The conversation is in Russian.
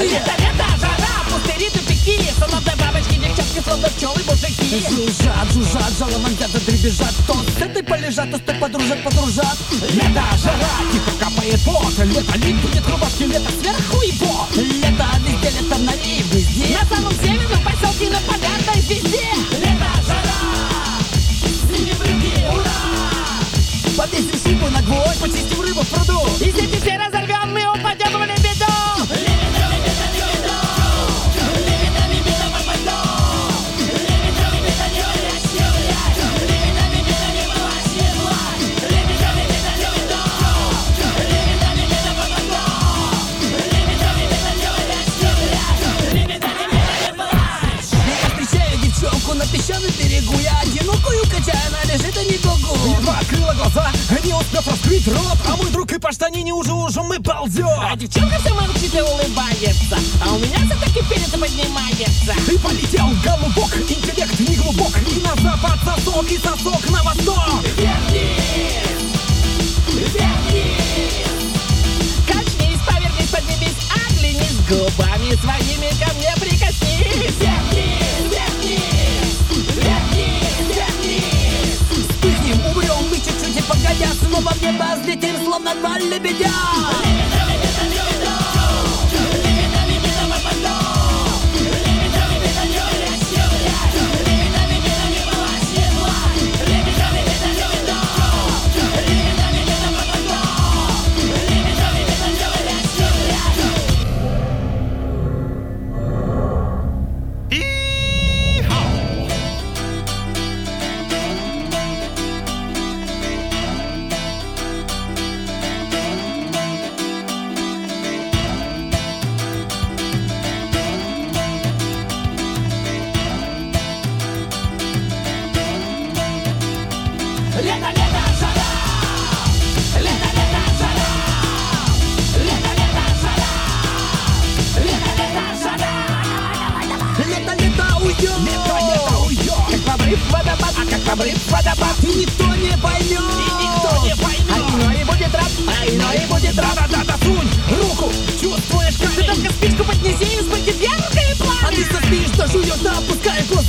Лето, лето, жара, пустыри, тупики, солодные бабочки, девчонки, словно пчелы, мужики. Жужжат, жужжат, жалом где-то дребезжат. То с этой полежат, то с той подружат, подружат. Лето, жара, тихо капает пот. Лето, липнет рубашки, лето сверху и вот. Лето везде, лето на рей, везде. На самом северном поселке на полярной звезде. Лето, жара, снимем брюки, ура! Повесим шубу на гвоздь, почистим рыбу в пруду. И сети все разорвем, мы упадем в лебеду. Лебеда, лебеда, лебеда. Лебеда, лебеда, попаду. Лебеда, лебеда, не валясь, не валяй. Лебеда, лебеда, не вылазь, не вылазь. Лебеда, лебеда, лебеда. Лебеда, лебеда, попаду. Лебеда, лебеда, не валясь, не валяй. Лебеда, лебеда, не вылазь. Я встречаю девчонку на песчаном берегу. Я одинокую качаю, она лежит, а не гугу. Едва открыла глаза, не успев раскрыть рот, а мой друг и по штанине уже мы ползет. А девчонка все молчит и улыбается, а у меня все-таки перец поднимается. Ты полетел, голубок, интеллект не глубок. И на запад сосок, и сосок на восток. Вверх-вниз, вверх-вниз. Качнись, повернись, поднимись, оглянись, губами своими ко мне прикоснись. Вверх-вниз, вверх-вниз, вверх-вниз, вверх-вниз. Вспыхнем, умрем, мы чуть-чуть и погодя снова в небо взлетим, словно два лебедя. Лебеда, лебеда, лебеда. Лебеда, лебеда, попаду. Лебеда, лебеда, не валясь, не валяй. Лебеда, лебеда, не вылазь, не вылазь. Лебеда, лебеда, лебеда. Лебеда, лебеда, попаду. Лебеда, лебеда, не валясь, не валяй. Лето, лето, жара. Лето, лето, жара. Лето, лето, жара. Лето, лето, жара. Лето, лето, уйдет. Лето, лето уйдет. Как в обрыв водопад, а как в обрыв водопад. И никто не поймет. И никто не поймет. А иной будет рад, а иной будет рад. Да-да-да, сунь руку, чувствуешь Ты камень. только спичку поднеси, и вспыхнет яркое А ты пламя. со спишь, что жуешь, да опускаешь глаза.